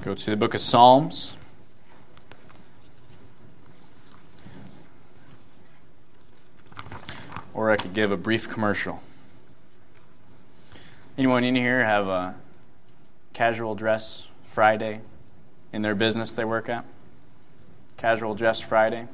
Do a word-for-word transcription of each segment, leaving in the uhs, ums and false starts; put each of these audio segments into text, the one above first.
Go to the book of Psalms. Or I could give a brief commercial. Anyone in here have a casual dress Friday in their business they work at? Casual dress Friday?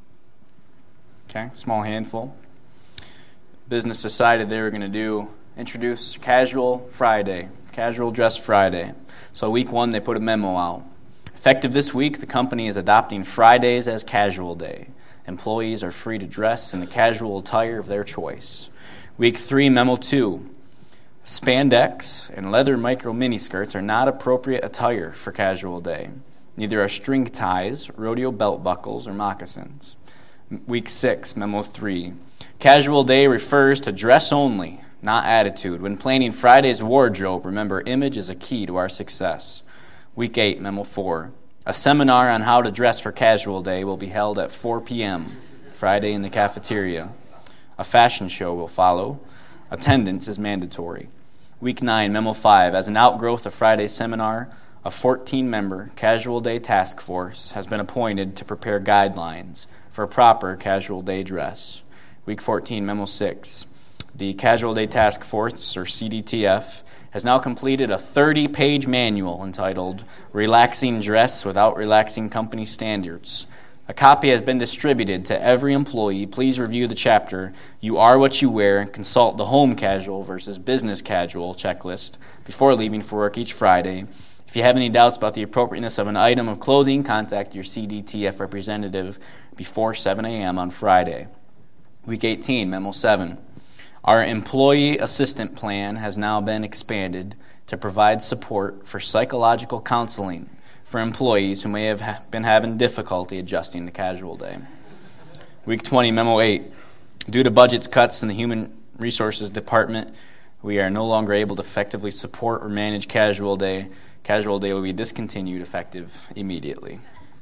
Okay, small handful. Business decided they were going to do, introduce Casual Friday, Casual Dress Friday. So week one, they put a memo out. Effective this week, the company is adopting Fridays as casual day. Employees are free to dress in the casual attire of their choice. Week three, memo two. Spandex and leather micro miniskirts are not appropriate attire for casual day. Neither are string ties, rodeo belt buckles, or moccasins. Week six, memo three. Casual day refers to dress only, not attitude. When planning Friday's wardrobe, remember image is a key to our success. Week eight, memo four. A seminar on how to dress for casual day will be held at four p.m. Friday in the cafeteria. A fashion show will follow. Attendance is mandatory. Week nine, memo five. As an outgrowth of Friday's seminar, a fourteen-member casual day task force has been appointed to prepare guidelines for proper casual day dress. Week fourteen, memo six. The Casual Day Task Force, or C D T F, has now completed a thirty-page manual entitled Relaxing Dress Without Relaxing Company Standards. A copy has been distributed to every employee. Please review the chapter, You Are What You Wear, and consult the Home Casual versus Business Casual checklist before leaving for work each Friday. If you have any doubts about the appropriateness of an item of clothing, contact your C D T F representative before seven a.m. on Friday. Week eighteen, memo seven. Our employee assistant plan has now been expanded to provide support for psychological counseling for employees who may have been having difficulty adjusting to casual day. Week twenty, memo eight. Due to budget cuts in the Human Resources Department, we are no longer able to effectively support or manage casual day. Casual day will be discontinued effective immediately.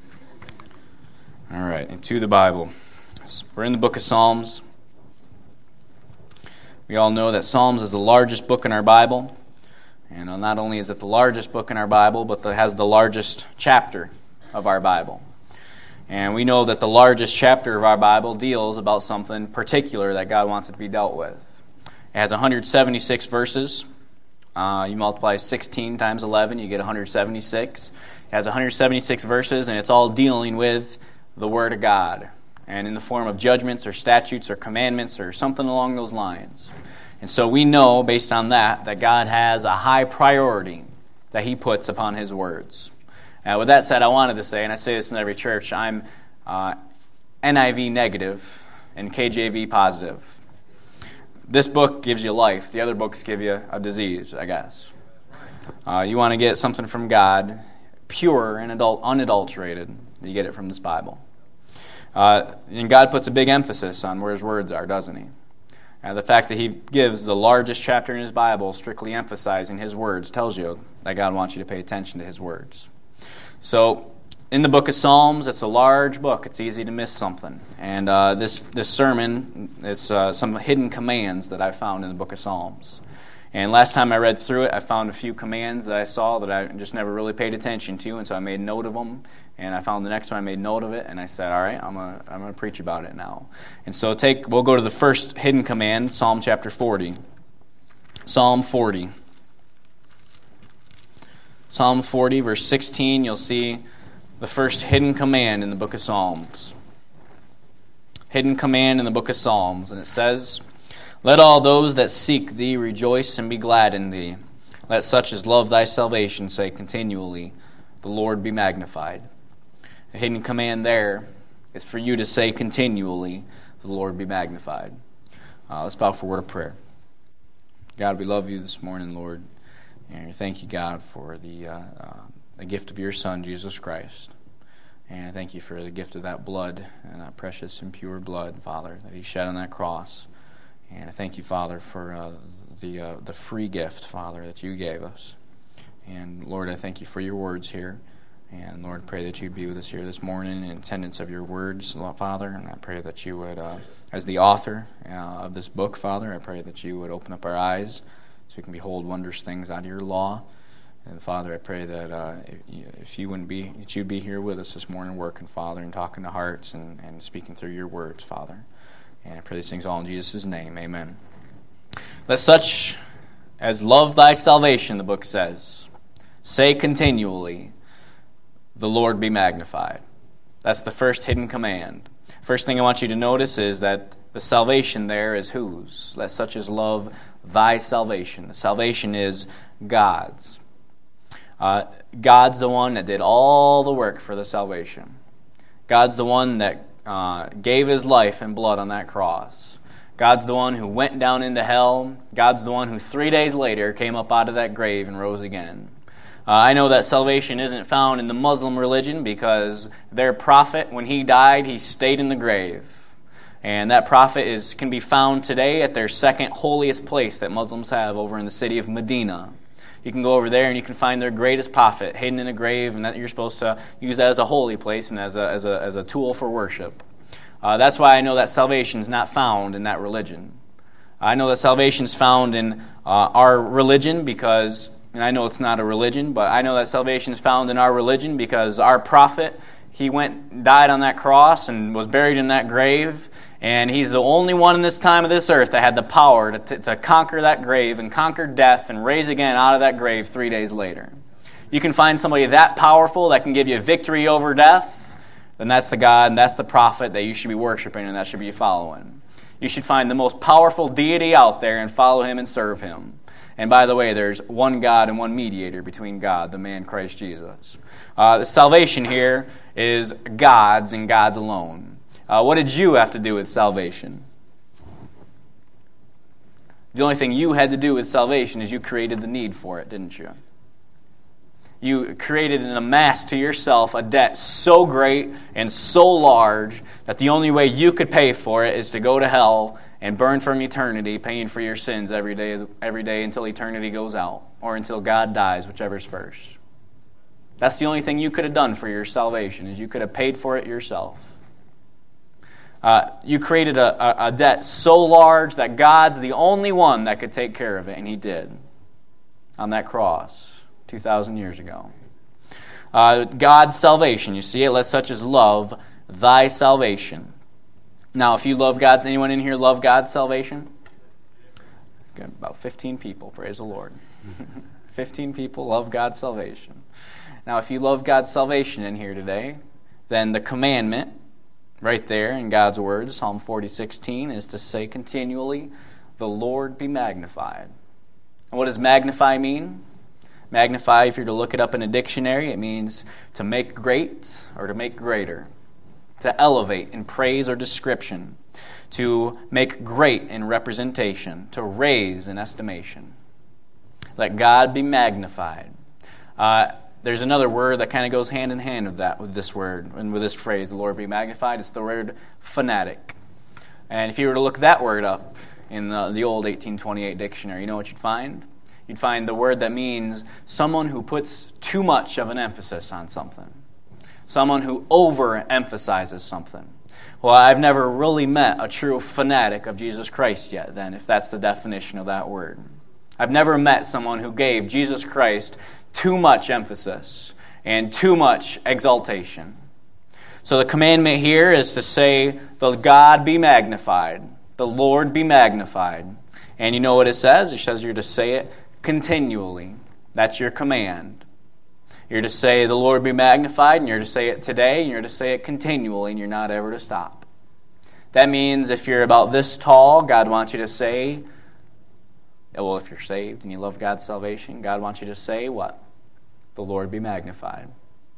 All right, into the Bible. We're in the book of Psalms. We all know that Psalms is the largest book in our Bible. And not only is it the largest book in our Bible, but it has the largest chapter of our Bible. And we know that the largest chapter of our Bible deals about something particular that God wants it to be dealt with. It has one hundred seventy-six verses. Uh, you multiply sixteen times eleven, you get one hundred seventy-six. It has one hundred seventy-six verses, and it's all dealing with the Word of God, and in the form of judgments or statutes or commandments or something along those lines. And so we know, based on that, that God has a high priority that He puts upon His words. Now, with that said, I wanted to say, and I say this in every church, I'm uh, N I V negative and K J V positive. This book gives you life. The other books give you a disease, I guess. Uh, you want to get something from God, pure and adult, unadulterated, you get it from this Bible. Uh, and God puts a big emphasis on where His words are, doesn't He? And the fact that He gives the largest chapter in His Bible strictly emphasizing His words tells you that God wants you to pay attention to His words. So, in the book of Psalms, it's a large book. It's easy to miss something. And uh, this, this sermon is uh, some hidden commands that I found in the book of Psalms. And last time I read through it, I found a few commands that I saw that I just never really paid attention to, and so I made note of them. And I found the next one, I made note of it, and I said, all right, I'm going to I'm going to preach about it now. And so take we'll go to the first hidden command, Psalm chapter forty. Psalm forty. Psalm forty, verse sixteen, you'll see the first hidden command in the book of Psalms. Hidden command in the book of Psalms, and it says, Let all those that seek Thee rejoice and be glad in Thee. Let such as love Thy salvation say continually, The Lord be magnified. The hidden command there is for you to say continually, The Lord be magnified. Uh, let's bow for a word of prayer. God, we love You this morning, Lord. And thank You, God, for the, uh, uh, the gift of Your Son, Jesus Christ. And thank You for the gift of that blood, and that precious and pure blood, Father, that He shed on that cross. And I thank You, Father, for uh, the uh, the free gift, Father, that You gave us. And Lord, I thank You for Your words here. And Lord, pray that You'd be with us here this morning in attendance of Your words, Father. And I pray that You would, uh, as the author uh, of this book, Father, I pray that You would open up our eyes so we can behold wondrous things out of Your law. And Father, I pray that uh, if you wouldn't be, that you'd be here with us this morning working, Father, and talking to hearts and, and speaking through your words, Father. And I pray these things all in Jesus' name. Amen. Let such as love thy salvation, the book says, say continually, the Lord be magnified. That's the first hidden command. First thing I want you to notice is that the salvation there is whose? Let such as love thy salvation. The salvation is God's. Uh, God's the one that did all the work for the salvation. God's the one that uh, gave his life and blood on that cross. God's the one who went down into hell. God's the one who three days later came up out of that grave and rose again. Uh, I know that salvation isn't found in the Muslim religion because their prophet, when he died, he stayed in the grave. And that prophet is can be found today at their second holiest place that Muslims have over in the city of Medina. You can go over there and you can find their greatest prophet hidden in a grave, and that you're supposed to use that as a holy place and as a as a as a tool for worship. Uh, that's why I know that salvation is not found in that religion. I know that salvation is found in uh, our religion because, and I know it's not a religion, but I know that salvation is found in our religion because our prophet, he went, died on that cross and was buried in that grave. And he's the only one in this time of this earth that had the power to, to, to conquer that grave and conquer death and raise again out of that grave three days later. You can find somebody that powerful that can give you victory over death, then that's the God and that's the prophet that you should be worshiping and that should be following. You should find the most powerful deity out there and follow him and serve him. And by the way, there's one God and one mediator between God, the man Christ Jesus. Uh, the salvation here is God's and God's alone. Uh, what did you have to do with salvation? The only thing you had to do with salvation is you created the need for it, didn't you? You created and amassed to yourself a debt so great and so large that the only way you could pay for it is to go to hell and burn from eternity, paying for your sins every day, every day until eternity goes out, or until God dies, whichever's first. That's the only thing you could have done for your salvation, is you could have paid for it yourself. Uh, you created a, a, a debt so large that God's the only one that could take care of it, and he did on that cross two thousand years ago. Uh, God's salvation, you see it, let such as love thy salvation. Now, if you love God, anyone in here love God's salvation? It's good, about fifteen people, praise the Lord. fifteen people love God's salvation. Now, if you love God's salvation in here today, then the commandment right there in God's words, Psalm forty sixteen, is to say continually, the Lord be magnified. And what does magnify mean? Magnify, if you're to look it up in a dictionary, it means to make great or to make greater, to elevate in praise or description, to make great in representation, to raise in estimation. Let God be magnified. Uh, There's another word that kind of goes hand in hand with that, with this word, and with this phrase, the Lord be magnified. It's the word fanatic. And if you were to look that word up in the, the old eighteen twenty-eight dictionary, you know what you'd find? You'd find the word that means someone who puts too much of an emphasis on something. Someone who overemphasizes something. Well, I've never really met a true fanatic of Jesus Christ yet, then, if that's the definition of that word. I've never met someone who gave Jesus Christ too much emphasis and too much exaltation. So the commandment here is to say, the God be magnified, the Lord be magnified. And you know what it says? It says you're to say it continually. That's your command. You're to say, the Lord be magnified, and you're to say it today, and you're to say it continually, and you're not ever to stop. That means if you're about this tall, God wants you to say, well, if you're saved and you love God's salvation, God wants you to say what? The Lord be magnified.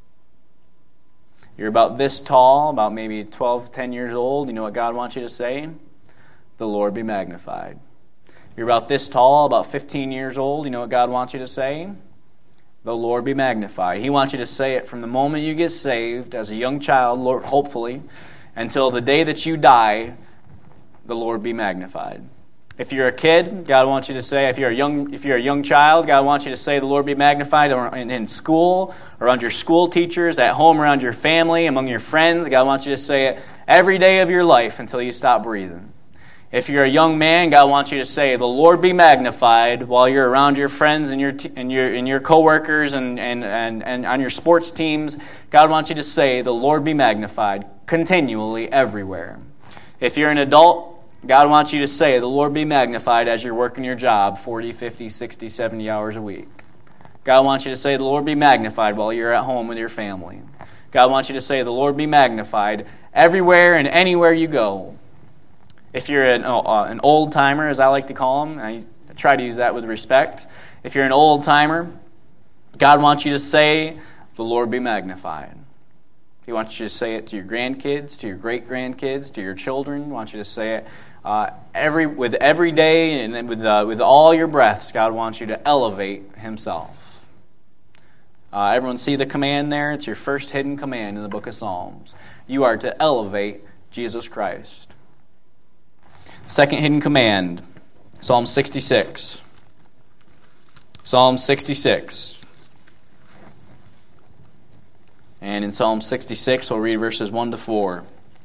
You're about this tall, about maybe twelve, ten years old, you know what God wants you to say? The Lord be magnified. You're about this tall, about fifteen years old, you know what God wants you to say? The Lord be magnified. He wants you to say it from the moment you get saved, as a young child, Lord, hopefully, until the day that you die, the Lord be magnified. If you're a kid, God wants you to say, if you're a young if you're a young child, God wants you to say, the Lord be magnified in, in school, around your school teachers, at home around your family, among your friends. God wants you to say it every day of your life until you stop breathing. If you're a young man, God wants you to say, "The Lord be magnified," while you're around your friends and your t- and your and your coworkers and, and, and, and on your sports teams. God wants you to say, "The Lord be magnified," continually everywhere. If you're an adult, God wants you to say, "The Lord be magnified," as you're working your job forty, fifty, sixty, seventy hours a week. God wants you to say, "The Lord be magnified," while you're at home with your family. God wants you to say, "The Lord be magnified," everywhere and anywhere you go. If you're an, uh, an old-timer, as I like to call them, I try to use that with respect. If you're an old-timer, God wants you to say, "The Lord be magnified." He wants you to say it to your grandkids, to your great-grandkids, to your children. He wants you to say it uh, every with every day and with, uh, with all your breaths. God wants you to elevate Himself. Uh, everyone see the command there? It's your first hidden command in the book of Psalms. You are to elevate Jesus Christ. Second hidden command, Psalm sixty-six. Psalm sixty-six. And in Psalm sixty-six, we'll read verses one to four.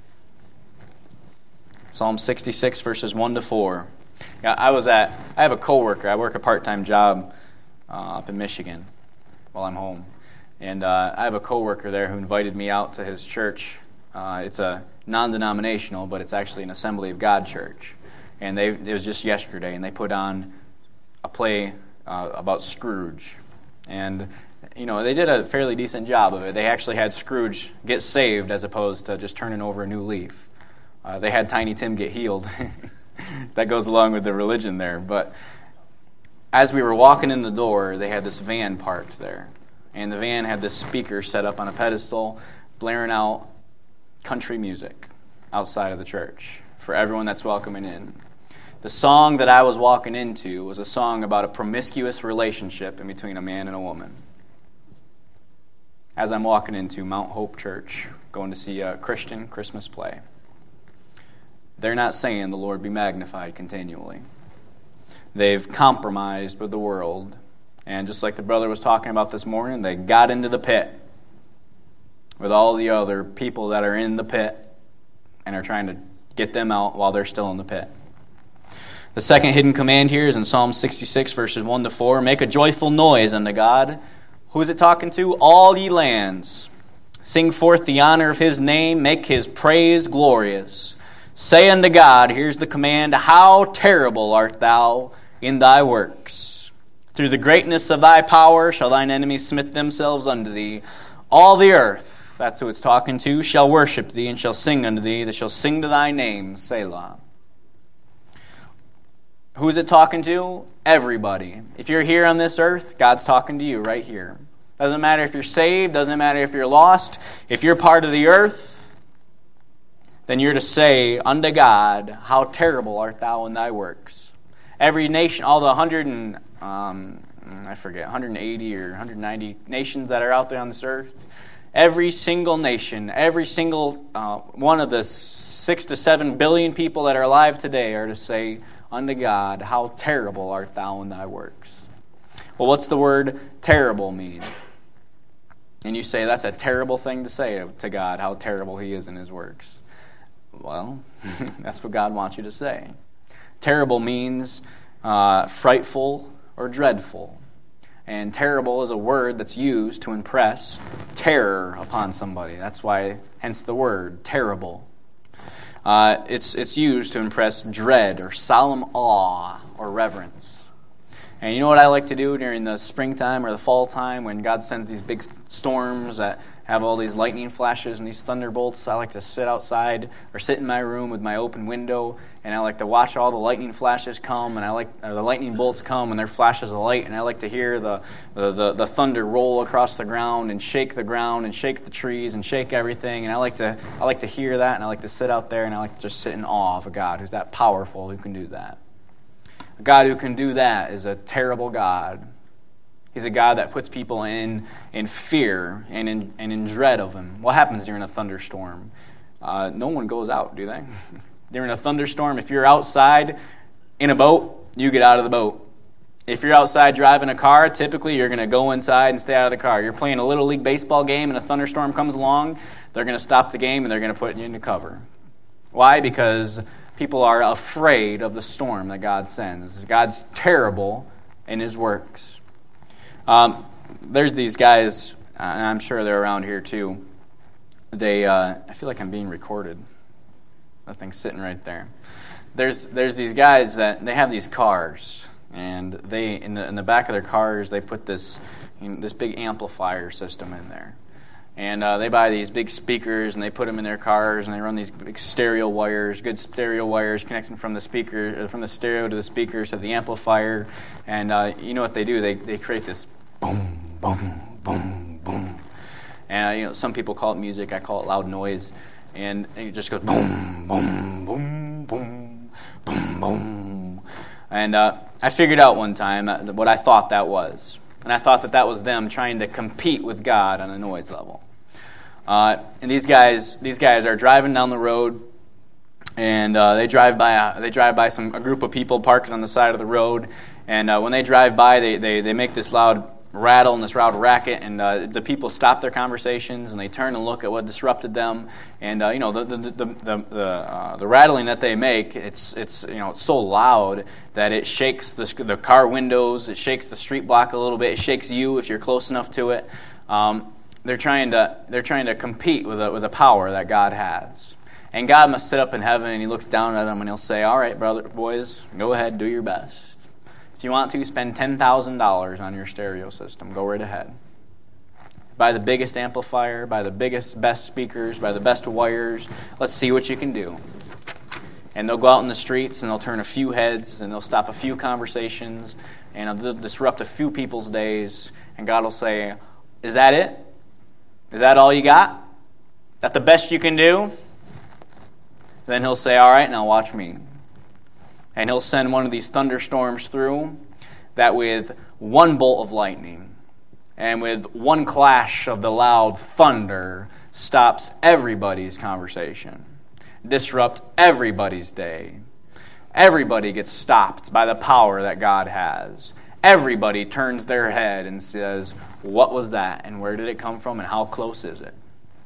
Psalm sixty-six, verses one to four. Yeah, I was at, I have a coworker. I work a part-time job uh, up in Michigan while I'm home. And uh, I have a coworker there who invited me out to his church. Uh, it's a non-denominational, but it's actually an Assembly of God church. And they it was just yesterday, and they put on a play uh, about Scrooge. And, you know, they did a fairly decent job of it. They actually had Scrooge get saved as opposed to just turning over a new leaf. Uh, they had Tiny Tim get healed. That goes along with the religion there. But as we were walking in the door, they had this van parked there. And the van had this speaker set up on a pedestal, blaring out country music outside of the church for everyone that's welcoming in. The song that I was walking into was a song about a promiscuous relationship in between a man and a woman. As I'm walking into Mount Hope Church, going to see a Christian Christmas play, they're not saying "The Lord be magnified" continually. They've compromised with the world. And just like the brother was talking about this morning, they got into the pit with all the other people that are in the pit and are trying to get them out while they're still in the pit. The second hidden command here is in Psalm sixty-six, verses one to four. Make a joyful noise unto God. Who is it talking to? All ye lands. Sing forth the honor of His name. Make His praise glorious. Say unto God, here's the command, how terrible art thou in thy works. Through the greatness of thy power shall thine enemies submit themselves unto thee. All the earth, that's who it's talking to, shall worship thee and shall sing unto thee. They shall sing to thy name, Selah. Who is it talking to? Everybody. If you're here on this earth, God's talking to you right here. Doesn't matter if you're saved, doesn't matter if you're lost. If you're part of the earth, then you're to say unto God, how terrible art thou in thy works. Every nation, all the one hundred and, um, I forget, one hundred eighty or one hundred ninety nations that are out there on this earth, every single nation, every single uh, one of the six to seven billion people that are alive today are to say unto God, how terrible art thou in thy works. Well, what's the word terrible mean? And you say, that's a terrible thing to say to God, how terrible He is in His works. Well, that's what God wants you to say. Terrible means uh, frightful or dreadful. And terrible is a word that's used to impress terror upon somebody. That's why, hence the word, terrible. Uh, it's, it's used to impress dread or solemn awe or reverence. And you know what I like to do during the springtime or the fall time when God sends these big storms that have all these lightning flashes and these thunderbolts? I like to sit outside or sit in my room with my open window, and I like to watch all the lightning flashes come, and I like or the lightning bolts come, and their flashes of light, and I like to hear the, the, the, the thunder roll across the ground and shake the ground and shake the trees and shake everything, and I like to I like to hear that, and I like to sit out there, and I like to just sit in awe of a God who's that powerful, who can do that. A God who can do that is a terrible God. He's a God that puts people in, in fear and in, and in dread of Him. What happens during a thunderstorm? Uh, no one goes out, do they? During a thunderstorm, if you're outside in a boat, you get out of the boat. If you're outside driving a car, typically you're going to go inside and stay out of the car. You're playing a Little League baseball game and a thunderstorm comes along, they're going to stop the game and they're going to put you into cover. Why? Because People are afraid of the storm that God sends. God's terrible in his works. Um, there's these guys, uh, and I'm sure they're around here too. They, uh, I feel like I'm being recorded. That thing's sitting right there. There's there's these guys that they have these cars, and they in the in the back of their cars they put this you know, this big amplifier system in there. And uh, they buy these big speakers, and they put them in their cars, and they run these big stereo wires, good stereo wires connecting from the speaker, from the stereo to the speakers to the amplifier. And uh, you know what they do? They they create this boom, boom, boom, boom. And uh, you know, some people call it music. I call it loud noise. And it just goes boom, boom, boom, boom, boom, boom. And uh, I figured out one time what I thought that was. And I thought that that was them trying to compete with God on a noise level. Uh, and these guys, these guys are driving down the road, and uh, they drive by. A, they drive by some a group of people parking on the side of the road. And uh, when they drive by, they, they they make this loud rattle and this loud racket, and uh, the people stop their conversations and they turn and look at what disrupted them. And uh, you know the the the the the, uh, the rattling that they make, it's it's you know it's so loud that it shakes the the car windows, it shakes the street block a little bit, it shakes you if you're close enough to it. Um, they're trying to they're trying to compete with a with a power that God has. And God must sit up in heaven and he looks down at them and he'll say, "All right, brother, boys, go ahead, do your best. If you want to, spend ten thousand dollars on your stereo system. Go right ahead. Buy the biggest amplifier, buy the biggest, best speakers, buy the best wires. Let's see what you can do." And they'll go out in the streets and they'll turn a few heads and they'll stop a few conversations and they'll disrupt a few people's days. And God will say, "Is that it? Is that all you got? Is that the best you can do?" Then he'll say, "All right, now watch me." And he'll send one of these thunderstorms through that with one bolt of lightning and with one clash of the loud thunder stops everybody's conversation, disrupt everybody's day. Everybody gets stopped by the power that God has. Everybody turns their head and says, "What was that? And where did it come from? And how close is it?"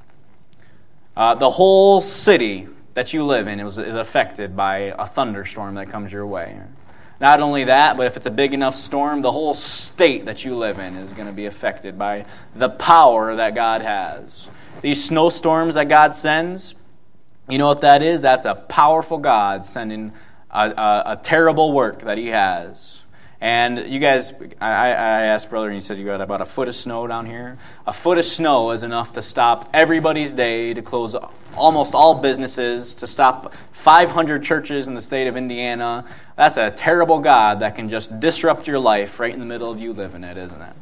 Uh, the whole city that you live in is affected by a thunderstorm that comes your way. Not only that, but if it's a big enough storm, the whole state that you live in is going to be affected by the power that God has. These snowstorms that God sends, you know what that is? That's a powerful God sending a, a, a terrible work that he has. And you guys, I, I asked Brother, and he said you got about a foot of snow down here. A foot of snow is enough to stop everybody's day, to close almost all businesses, to stop five hundred churches in the state of Indiana. That's a terrible God that can just disrupt your life right in the middle of you living it, isn't it?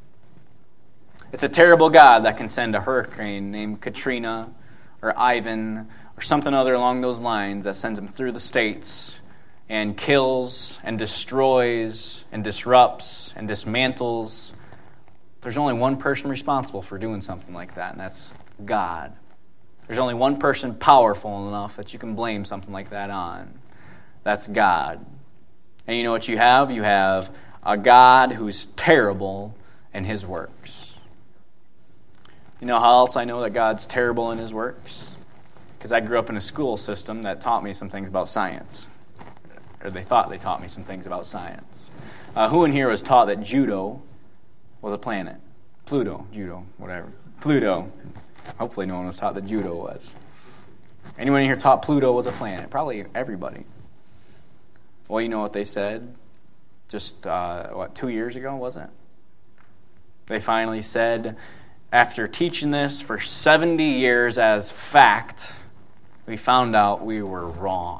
It's a terrible God that can send a hurricane named Katrina or Ivan or something other along those lines that sends them through the states and kills and destroys and disrupts and dismantles. There's only one person responsible for doing something like that, and that's God. There's only one person powerful enough that you can blame something like that on. That's God. And you know what you have? You have a God who's terrible in his works. You know how else I know that God's terrible in his works? Because I grew up in a school system that taught me some things about science. Or they thought they taught me some things about science. Uh, who in here was taught that Judo was a planet? Pluto, Judo, whatever. Pluto. Hopefully no one was taught that Judo was. Anyone in here taught Pluto was a planet? Probably everybody. Well, you know what they said just, uh, what, two years ago, wasn't it? They finally said, after teaching this for seventy years as fact, we found out we were wrong.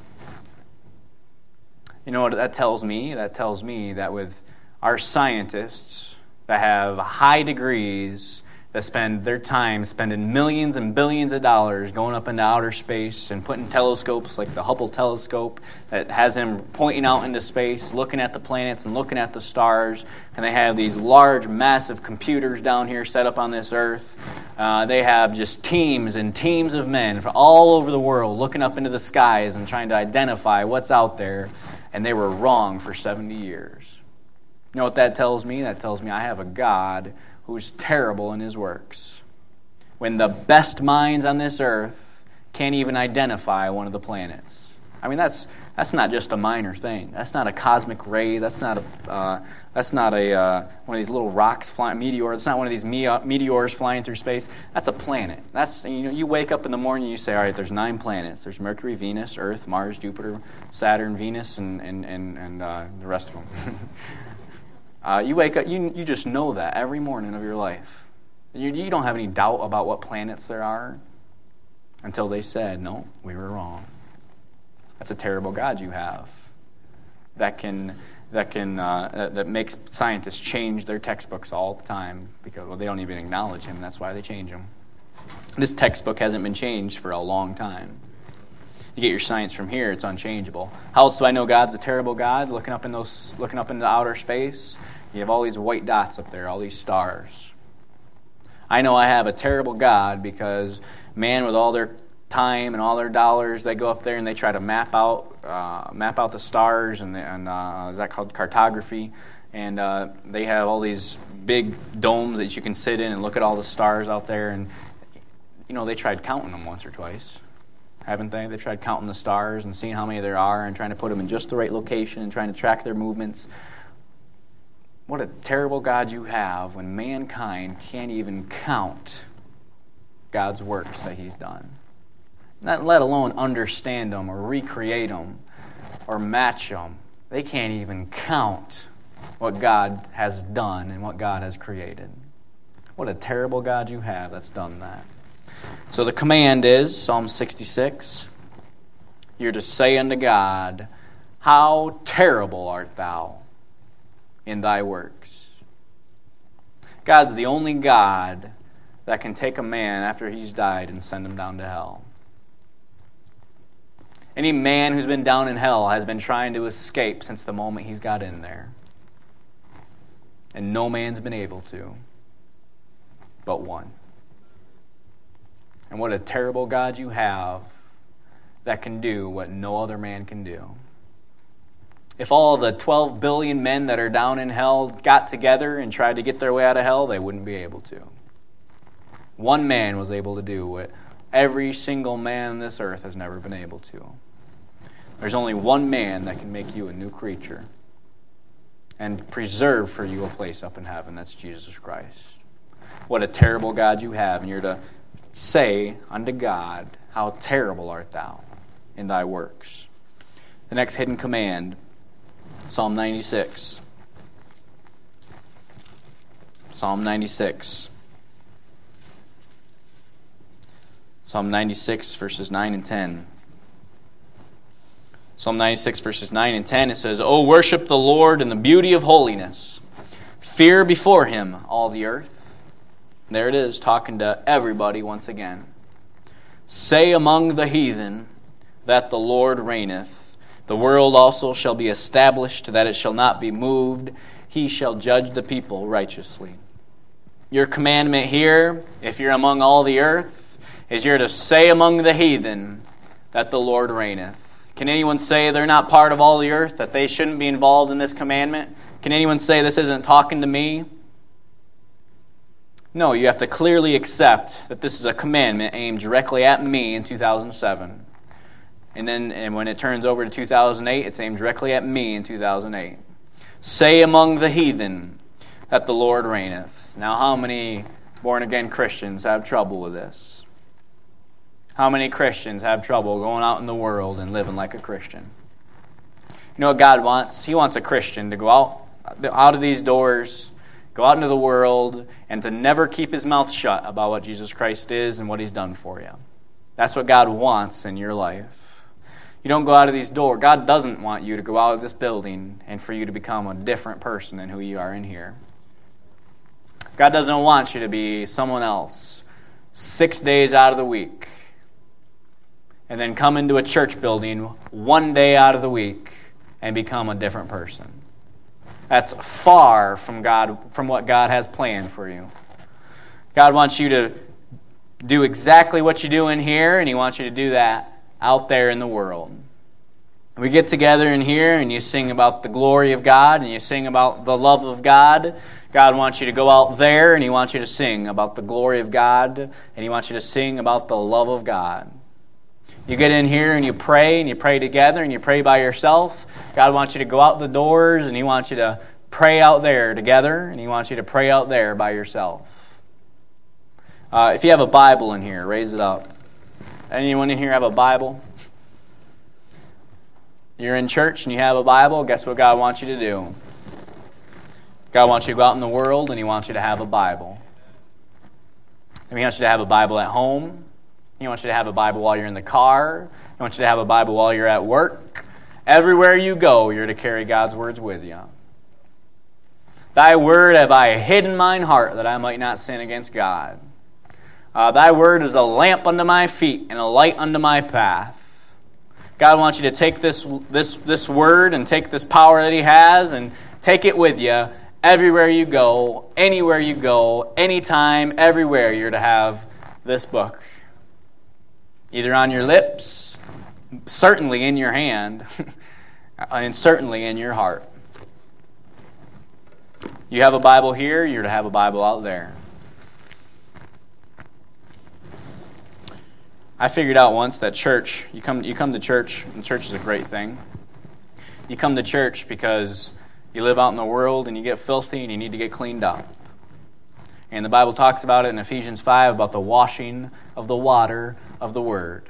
You know what that tells me? That tells me that with our scientists that have high degrees, that spend their time spending millions and billions of dollars going up into outer space and putting telescopes like the Hubble telescope that has them pointing out into space, looking at the planets and looking at the stars, and they have these large, massive computers down here set up on this earth. Uh, they have just teams and teams of men from all over the world looking up into the skies and trying to identify what's out there. And they were wrong for seventy years. You know what that tells me? That tells me I have a God who is terrible in his works. When the best minds on this earth can't even identify one of the planets. I mean, that's that's not just a minor thing. That's not a cosmic ray. That's not a uh, that's not a uh, one of these little rocks flying meteors. It's not one of these me- meteors flying through space. That's a planet. That's you know you wake up in the morning and you say, all right, there's nine planets. There's Mercury, Venus, Earth, Mars, Jupiter, Saturn, Venus, and and and, and uh, the rest of them. uh, you wake up, you you just know that every morning of your life. You you don't have any doubt about what planets there are until they said, no, we were wrong. That's a terrible God you have that can that can uh, that makes scientists change their textbooks all the time because well they don't even acknowledge him. That's why they change them. This textbook hasn't been changed for a long time. You get your science from here; it's unchangeable. How else do I know God's a terrible God? Looking up in those looking up into outer space, you have all these white dots up there, all these stars. I know I have a terrible God because man, with all their time and all their dollars, they go up there and they try to map out uh, map out the stars and, the, and uh, is that called cartography? And uh, they have all these big domes that you can sit in and look at all the stars out there. And you know they tried counting them once or twice, haven't they? They tried counting the stars and seeing how many there are and trying to put them in just the right location and trying to track their movements. What a terrible God you have when mankind can't even count God's works that He's done. Not let alone understand them or recreate them or match them. They can't even count what God has done and what God has created. What a terrible God you have that's done that. So the command is, Psalm sixty-six, you're to say unto God, how terrible art thou in thy works. God's the only God that can take a man after he's died and send him down to hell. Any man who's been down in hell has been trying to escape since the moment he's got in there. And no man's been able to, but one. And what a terrible God you have that can do what no other man can do. If all the twelve billion men that are down in hell got together and tried to get their way out of hell, they wouldn't be able to. One man was able to do what every single man on this earth has never been able to. There's only one man that can make you a new creature and preserve for you a place up in heaven. That's Jesus Christ. What a terrible God you have. And you're to say unto God, how terrible art thou in thy works. The next hidden command, Psalm ninety-six. Psalm ninety-six. Psalm ninety-six, verses nine and ten. Psalm ninety-six, verses nine and ten, it says, O worship the Lord in the beauty of holiness. Fear before Him all the earth. There it is, talking to everybody once again. Say among the heathen that the Lord reigneth. The world also shall be established, that it shall not be moved. He shall judge the people righteously. Your commandment here, if you're among all the earth, is you're to say among the heathen that the Lord reigneth. Can anyone say they're not part of all the earth, that they shouldn't be involved in this commandment? Can anyone say this isn't talking to me? No, you have to clearly accept that this is a commandment aimed directly at me in two thousand seven. And then and when it turns over to two thousand eight, it's aimed directly at me in two thousand eight. Say among the heathen that the Lord reigneth. Now, how many born-again Christians have trouble with this? How many Christians have trouble going out in the world and living like a Christian? You know what God wants? He wants a Christian to go out, out of these doors, go out into the world, and to never keep his mouth shut about what Jesus Christ is and what He's done for you. That's what God wants in your life. You don't go out of these doors. God doesn't want you to go out of this building and for you to become a different person than who you are in here. God doesn't want you to be someone else six days out of the week and then come into a church building one day out of the week and become a different person. That's far from God, from what God has planned for you. God wants you to do exactly what you do in here, and He wants you to do that out there in the world. We get together in here and you sing about the glory of God and you sing about the love of God. God wants you to go out there and He wants you to sing about the glory of God and He wants you to sing about the love of God. You get in here and you pray, and you pray together, and you pray by yourself. God wants you to go out the doors, and He wants you to pray out there together, and He wants you to pray out there by yourself. Uh, if you have a Bible in here, raise it up. Anyone in here have a Bible? You're in church and you have a Bible, guess what God wants you to do? God wants you to go out in the world, and He wants you to have a Bible. And He wants you to have a Bible at home. He wants you to have a Bible while you're in the car. He wants you to have a Bible while you're at work. Everywhere you go, you're to carry God's words with you. Thy word have I hid in mine heart, that I might not sin against God. Uh, Thy word is a lamp unto my feet and a light unto my path. God wants you to take this, this, this word and take this power that He has and take it with you everywhere you go, anywhere you go, anytime, everywhere. You're to have this book. Either on your lips, certainly in your hand, and certainly in your heart. You have a Bible here, you're to have a Bible out there. I figured out once that church, you come you come to church, and church is a great thing. You come to church because you live out in the world and you get filthy and you need to get cleaned up. And the Bible talks about it in Ephesians five about the washing of the water of the Word.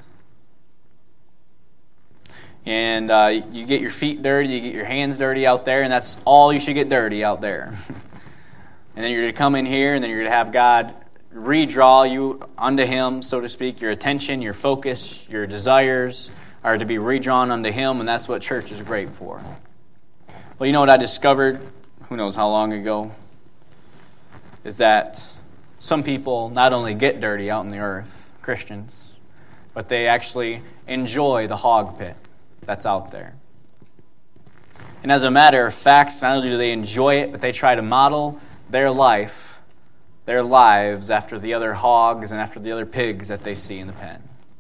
And uh, you get your feet dirty, you get your hands dirty out there, and that's all you should get dirty out there. And then you're going to come in here, and then you're going to have God redraw you unto Him, so to speak. Your attention, your focus, your desires are to be redrawn unto Him, and that's what church is great for. Well, you know what I discovered, who knows how long ago, is that some people not only get dirty out in the earth, Christians, but they actually enjoy the hog pit that's out there. And as a matter of fact, not only do they enjoy it, but they try to model their life, their lives after the other hogs and after the other pigs that they see in the pen.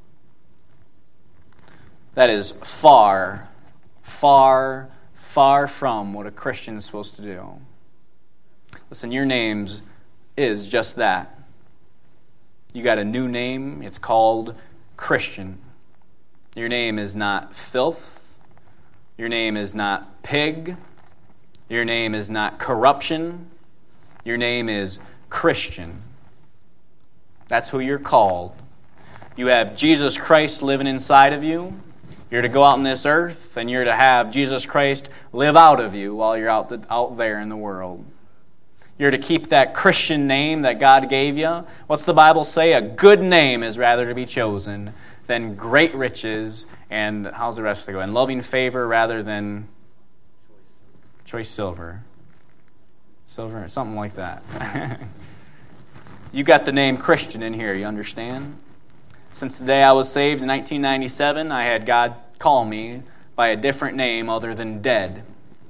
That is far, far, far from what a Christian is supposed to do. Listen, your name's is just that. You got a new name. It's called Christian. Your name is not filth. Your name is not pig. Your name is not corruption. Your name is Christian. That's who you're called. You have Jesus Christ living inside of you. You're to go out on this earth, and you're to have Jesus Christ live out of you while you're out, the, out there in the world. You're to keep that Christian name that God gave you. What's the Bible say? A good name is rather to be chosen than great riches and, how's the rest of it go? And loving favor rather than choice silver. Silver, something like that. You got the name Christian in here, you understand? Since the day I was saved in nineteen ninety-seven, I had God call me by a different name other than dead.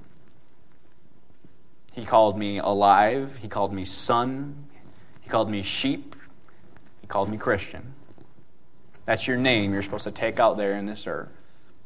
He called me alive. He called me son. He called me sheep. He called me Christian. That's your name you're supposed to take out there in this earth.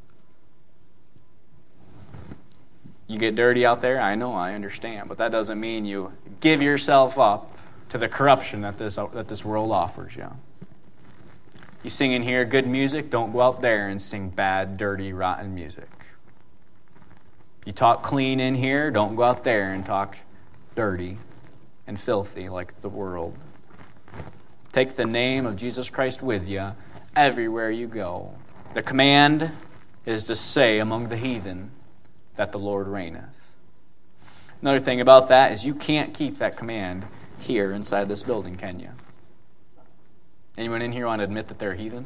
You get dirty out there, I know, I understand, but that doesn't mean you give yourself up to the corruption that this that this world offers you. You sing in here good music, don't go out there and sing bad, dirty, rotten music. You talk clean in here, don't go out there and talk dirty and filthy like the world. Take the name of Jesus Christ with you everywhere you go. The command is to say among the heathen that the Lord reigneth. Another thing about that is you can't keep that command here inside this building, can you? Anyone in here want to admit that they're heathen?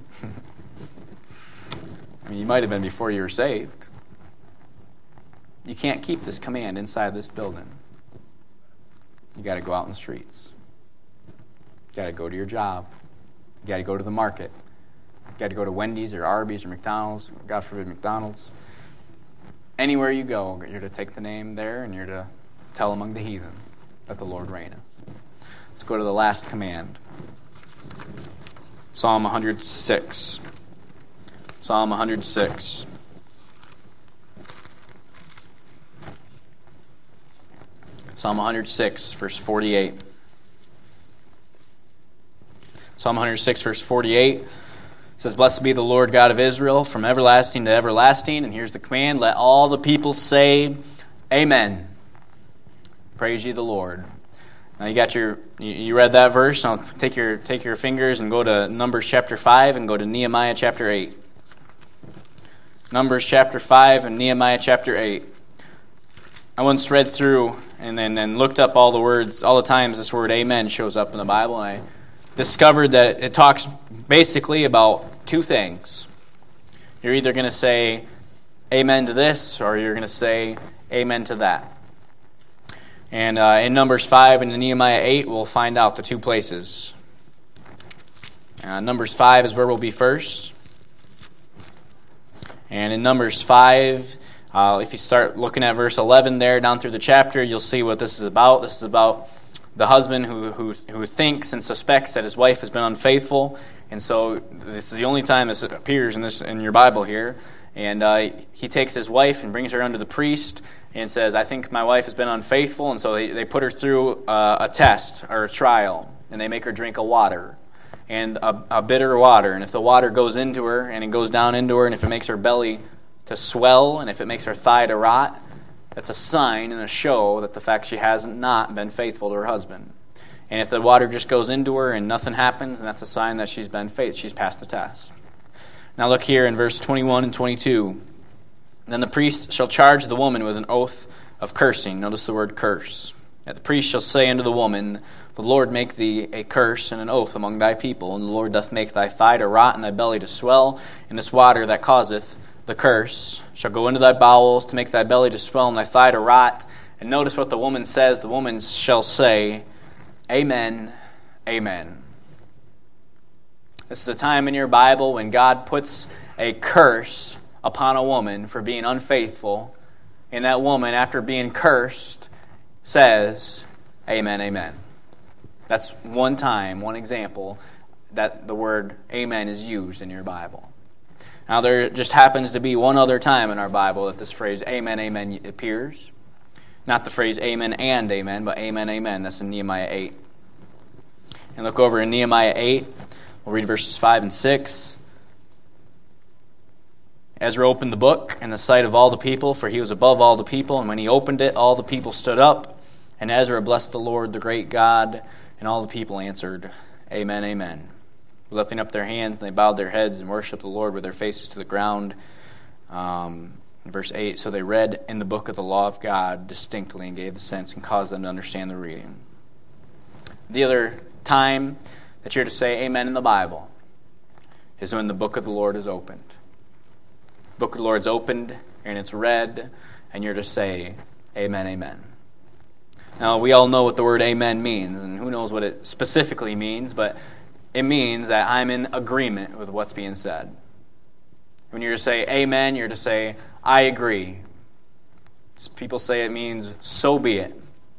I mean, you might have been before you were saved. You can't keep this command inside this building. You got to go out in the streets. You got to go to your job. You got to go to the market. You got to go to Wendy's or Arby's or McDonald's, or God forbid McDonald's. Anywhere you go, you're to take the name there and you're to tell among the heathen that the Lord reigneth. Let's go to the last command. Psalm one hundred six. Psalm one hundred six. Psalm one hundred six, verse forty-eight. Psalm one hundred six, verse forty-eight says, "Blessed be the Lord God of Israel from everlasting to everlasting." And here's the command: let all the people say, Amen. Praise ye the Lord. Now you got your, you read that verse. Now take your take your fingers and go to Numbers chapter five and go to Nehemiah chapter eight. Numbers chapter five and Nehemiah chapter eight. I once read through and then and looked up all the words, all the times this word amen shows up in the Bible, and I discovered that it talks basically about two things. You're either going to say amen to this, or you're going to say amen to that. And uh, in Numbers five and in Nehemiah eight, we'll find out the two places. Uh, Numbers five is where we'll be first. And in Numbers five, uh, if you start looking at verse eleven there, down through the chapter, you'll see what this is about. This is about the husband who, who, who thinks and suspects that his wife has been unfaithful. And so this is the only time this appears in, this, in your Bible here. And uh, he takes his wife and brings her unto the priest and says, I think my wife has been unfaithful. And so they, they put her through uh, a test or a trial, and they make her drink a water, and a, a bitter water. And if the water goes into her and it goes down into her, and if it makes her belly to swell, and if it makes her thigh to rot, that's a sign and a show that the fact she hasn't not been faithful to her husband. And if the water just goes into her and nothing happens, then that's a sign that she's been faithful. She's passed the test. Now look here in verse twenty-one and twenty-two. Then the priest shall charge the woman with an oath of cursing. Notice the word curse. And the priest shall say unto the woman, the Lord make thee a curse and an oath among thy people, and the Lord doth make thy thigh to rot and thy belly to swell, and this water that causeth the curse shall go into thy bowels to make thy belly to swell and thy thigh to rot. And notice what the woman says. The woman shall say, Amen, Amen. This is a time in your Bible when God puts a curse upon a woman for being unfaithful, and that woman, after being cursed, says, Amen, Amen. That's one time, one example, that the word Amen is used in your Bible. Now, there just happens to be one other time in our Bible that this phrase Amen, Amen appears. Not the phrase Amen and Amen, but Amen, Amen. That's in Nehemiah eight. And look over in Nehemiah eight. We'll read verses five and six. Ezra opened the book in the sight of all the people, for he was above all the people. And when he opened it, all the people stood up. And Ezra blessed the Lord, the great God. And all the people answered, Amen, Amen. Lifting up their hands, and they bowed their heads and worshiped the Lord with their faces to the ground. Um, verse eight, so they read in the book of the law of God distinctly and gave the sense and caused them to understand the reading. The other time that you're to say Amen in the Bible is when the book of the Lord is opened. The book of the Lord's opened, and it's read, and you're to say Amen, Amen. Now, we all know what the word Amen means, and who knows what it specifically means, but it means that I'm in agreement with what's being said. When you're to say Amen, you're to say, I agree. People say it means, so be it.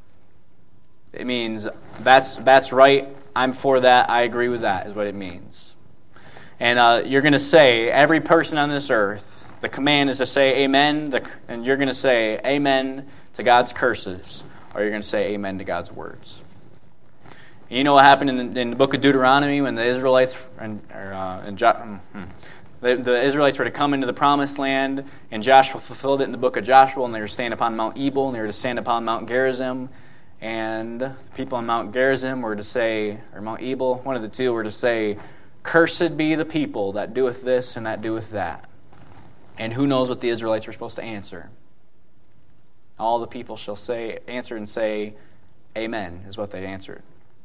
It means, that's that's right, I'm for that, I agree with that, is what it means. And uh, you're going to say, every person on this earth, the command is to say Amen, the, and you're going to say Amen to God's curses, or you're going to say Amen to God's words. You know what happened in the, in the book of Deuteronomy when the Israelites and, or, uh, and jo- the, the Israelites were to come into the promised land, and Joshua fulfilled it in the book of Joshua, and they were to stand upon Mount Ebal, and they were to stand upon Mount Gerizim, and the people on Mount Gerizim were to say, or Mount Ebal, one of the two were to say, Cursed be the people that doeth this and that doeth that. And who knows what the Israelites were supposed to answer? All the people shall say, answer and say, Amen, is what they answered.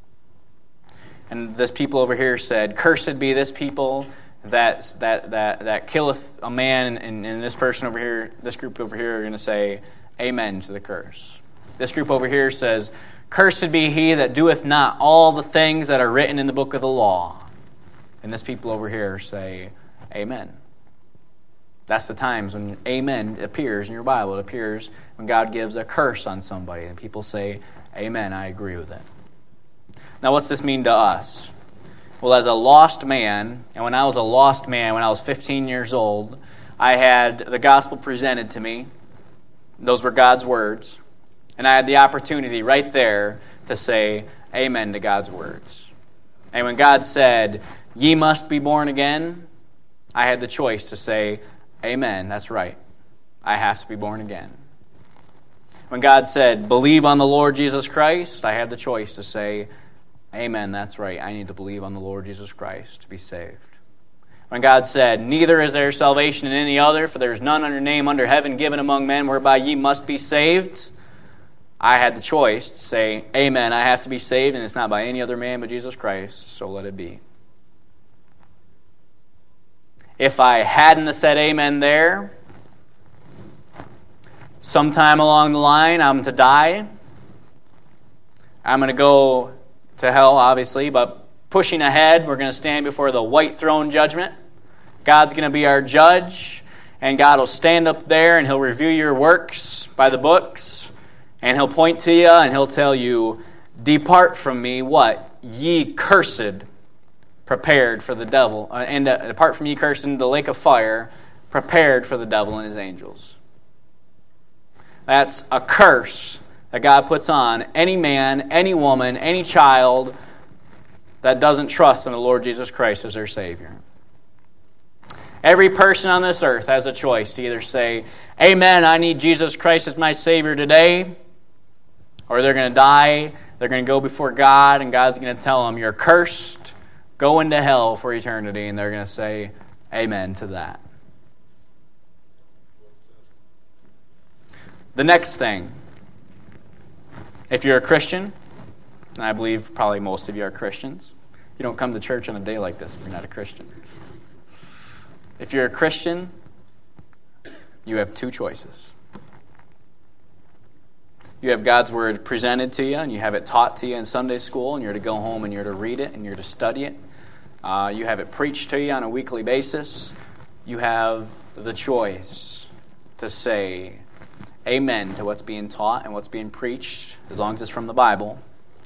And this people over here said, Cursed be this people that that that that killeth a man, and, and this person over here, this group over here are going to say, Amen to the curse. This group over here says, Cursed be he that doeth not all the things that are written in the book of the law. And this people over here say, Amen. That's the times when Amen appears in your Bible. It appears when God gives a curse on somebody, and people say, Amen, I agree with it. Now, what's this mean to us? Well, as a lost man, and when I was a lost man, when I was fifteen years old, I had the gospel presented to me. Those were God's words. And I had the opportunity right there to say amen to God's words. And when God said, ye must be born again, I had the choice to say, amen, that's right. I have to be born again. When God said, believe on the Lord Jesus Christ, I had the choice to say, amen, that's right. I need to believe on the Lord Jesus Christ to be saved. When God said, neither is there salvation in any other, for there is none other name under heaven given among men whereby ye must be saved, I had the choice to say, amen, I have to be saved, and it's not by any other man but Jesus Christ, so let it be. If I hadn't said amen there, sometime along the line, I'm to die. I'm going to go to hell, obviously, but pushing ahead, we're going to stand before the white throne judgment. God's going to be our judge, and God will stand up there, and He'll review your works by the books, and He'll point to you, and He'll tell you, depart from me, what? Ye cursed, prepared for the devil, uh, and uh, depart from ye cursed into the lake of fire, prepared for the devil and his angels. That's a curse that God puts on any man, any woman, any child that doesn't trust in the Lord Jesus Christ as their Savior. Every person on this earth has a choice to either say, amen, I need Jesus Christ as my Savior today, or they're going to die, they're going to go before God, and God's going to tell them, you're cursed, go into hell for eternity, and they're going to say amen to that. The next thing, if you're a Christian, and I believe probably most of you are Christians, you don't come to church on a day like this if you're not a Christian. If you're a Christian, you have two choices. You have God's Word presented to you, and you have it taught to you in Sunday school, and you're to go home and you're to read it, and you're to study it. Uh, you have it preached to you on a weekly basis. You have the choice to say amen to what's being taught and what's being preached, as long as it's from the Bible.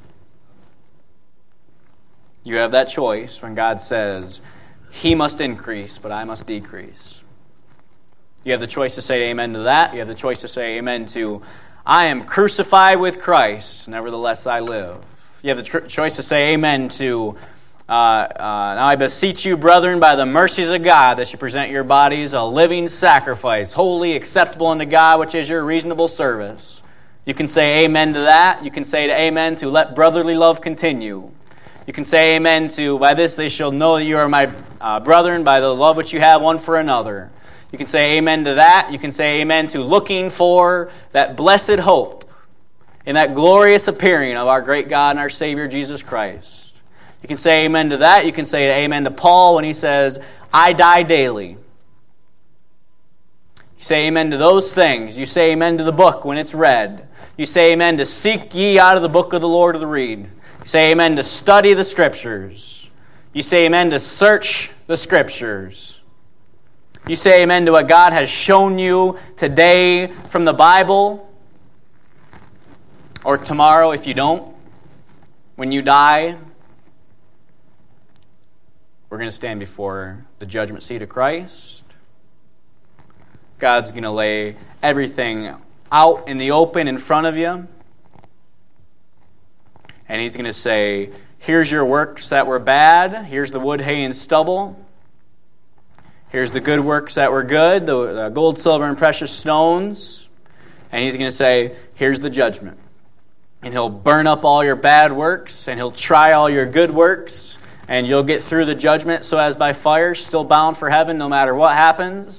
You have that choice when God says, He must increase, but I must decrease. You have the choice to say amen to that. You have the choice to say amen to, I am crucified with Christ, nevertheless I live. You have the tr- choice to say amen to, uh, uh, now I beseech you, brethren, by the mercies of God, that you present your bodies a living sacrifice, holy, acceptable unto God, which is your reasonable service. You can say amen to that. You can say to amen to let brotherly love continue. You can say amen to, by this they shall know that you are my uh, brethren, by the love which you have one for another. You can say amen to that. You can say amen to looking for that blessed hope in that glorious appearing of our great God and our Savior Jesus Christ. You can say amen to that. You can say amen to Paul when he says, I die daily. You say amen to those things. You say amen to the book when it's read. You say amen to seek ye out of the book of the Lord to the read. You say amen to study the Scriptures. You say amen to search the Scriptures. You say amen to what God has shown you today from the Bible. Or tomorrow if you don't. When you die, we're going to stand before the judgment seat of Christ. God's going to lay everything out in the open in front of you. And He's going to say, here's your works that were bad. Here's the wood, hay, and stubble. Here's the good works that were good, the, the gold, silver, and precious stones. And He's going to say, here's the judgment. And He'll burn up all your bad works, and He'll try all your good works, and you'll get through the judgment so as by fire, still bound for heaven no matter what happens.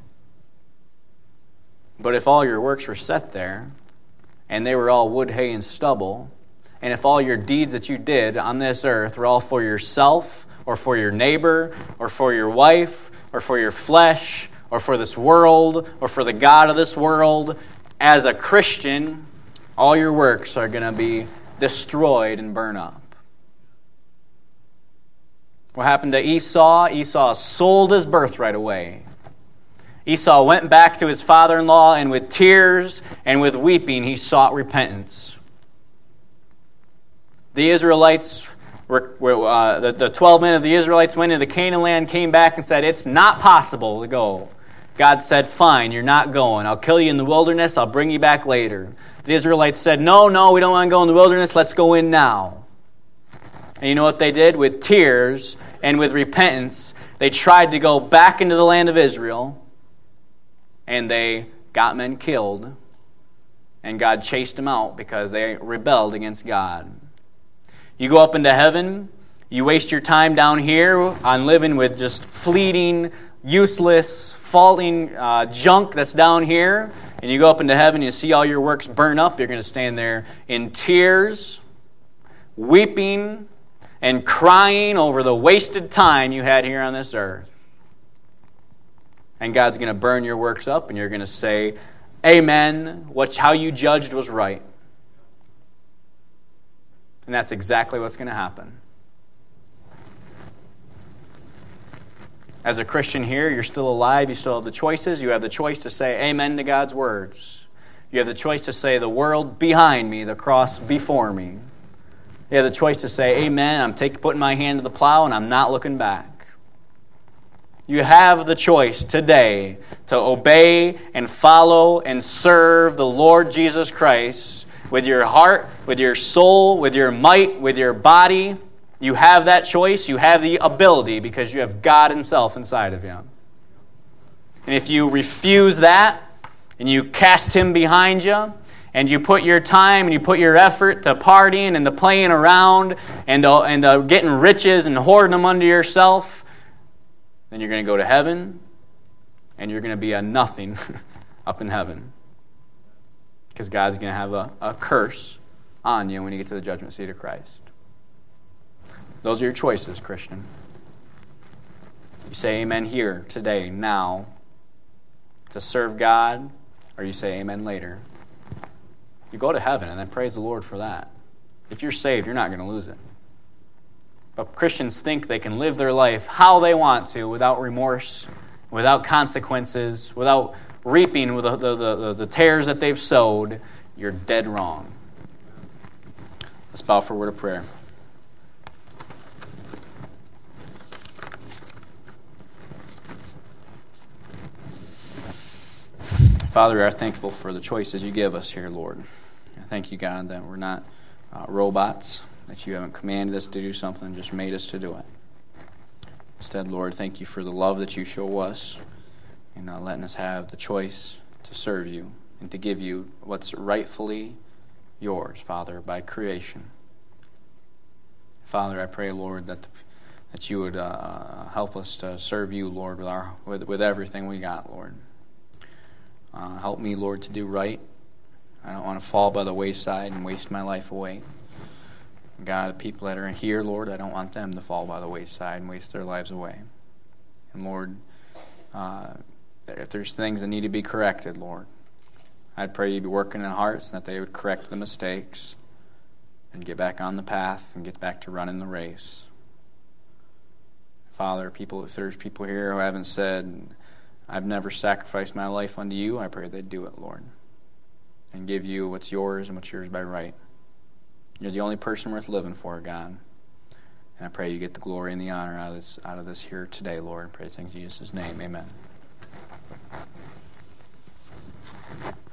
But if all your works were set there, and they were all wood, hay, and stubble, and if all your deeds that you did on this earth were all for yourself, or for your neighbor, or for your wife, or for your flesh, or for this world, or for the God of this world, as a Christian, all your works are going to be destroyed and burned up. What happened to Esau? Esau sold his birthright away. Esau went back to his father-in-law, and with tears and with weeping, he sought repentance. The Israelites, were, were uh, the, the twelve men of the Israelites went into the Canaan land, came back and said, it's not possible to go. God said, fine, you're not going. I'll kill you in the wilderness. I'll bring you back later. The Israelites said, no, no, we don't want to go in the wilderness. Let's go in now. And you know what they did? With tears and with repentance, They tried to go back into the land of Israel, and they got men killed, and God chased them out because they rebelled against God. You go up into heaven, you waste your time down here on living with just fleeting, useless, falling uh, junk that's down here, and you go up into heaven, you see all your works burn up, you're going to stand there in tears, weeping, and crying over the wasted time you had here on this earth. And God's going to burn your works up, and you're going to say, amen, what, how you judged was right. And that's exactly what's going to happen. As a Christian here, you're still alive, you still have the choices. You have the choice to say amen to God's words. You have the choice to say the world behind me, the cross before me. You have the choice to say amen, I'm taking, putting my hand to the plow and I'm not looking back. You have the choice today to obey and follow and serve the Lord Jesus Christ with your heart, with your soul, with your might, with your body. You have that choice. You have the ability because you have God Himself inside of you. And if you refuse that and you cast Him behind you and you put your time and you put your effort to partying and to playing around and to, and to getting riches and hoarding them unto yourself, then you're going to go to heaven and you're going to be a nothing up in heaven. Because God's going to have a, a curse on you when you get to the judgment seat of Christ. Those are your choices, Christian. You say amen here, today, now, to serve God, or you say amen later. You go to heaven, and then praise the Lord for that. If you're saved, you're not going to lose it. But Christians think they can live their life how they want to without remorse, without consequences, without reaping the, the, the, the tears that they've sowed. You're dead wrong. Let's bow for a word of prayer. Father, we are thankful for the choices you give us here, Lord. I thank you, God, that we're not uh, robots, that you haven't commanded us to do something, just made us to do it. Instead, Lord, thank you for the love that you show us and uh, letting us have the choice to serve you and to give you what's rightfully yours, Father, by creation. Father, I pray, Lord, that that you would uh, help us to serve you, Lord, with our with, with everything we got, Lord. Uh, help me, Lord, to do right. I don't want to fall by the wayside and waste my life away. God, the people that are here, Lord, I don't want them to fall by the wayside and waste their lives away. And Lord, uh, if there's things that need to be corrected, Lord, I'd pray you'd be working in hearts and that they would correct the mistakes and get back on the path and get back to running the race. Father, people, if there's people here who haven't said, I've never sacrificed my life unto you, I pray they'd do it, Lord, and give you what's yours and what's yours by right. You're the only person worth living for, God. And I pray you get the glory and the honor out of this, out of this here today, Lord. I pray in Jesus' name, amen.